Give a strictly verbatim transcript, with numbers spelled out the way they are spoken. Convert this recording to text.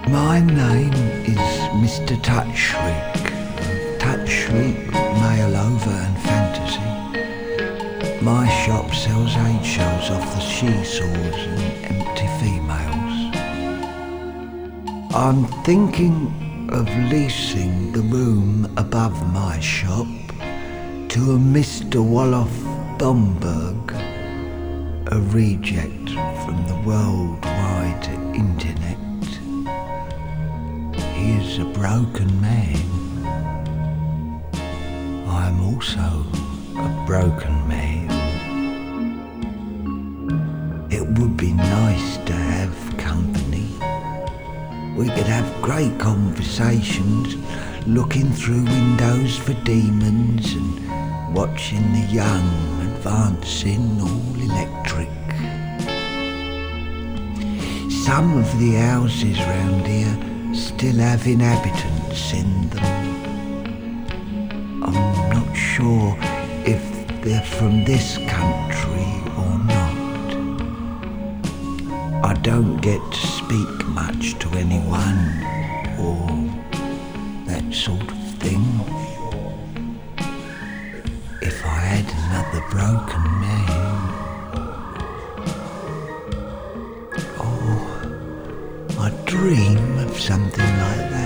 My name is Mister Touchshriek, Touchshriek Mail Over and Fantasy. My shop sells eggshells off the she-saws and empty females. I'm thinking of leasing the room above my shop to a Mister Wolof Bomberg, a reject from the worldwide internet. He is a broken man. I am also a broken man. It would be nice to have company. We could have great conversations, looking through windows for demons and watching the young advancing all electric. Some of the houses round here still have inhabitants in them. I'm not sure if they're from this country or not. I don't get to speak much to anyone or that sort of thing. If I had another broken man, oh, I dream of something like that.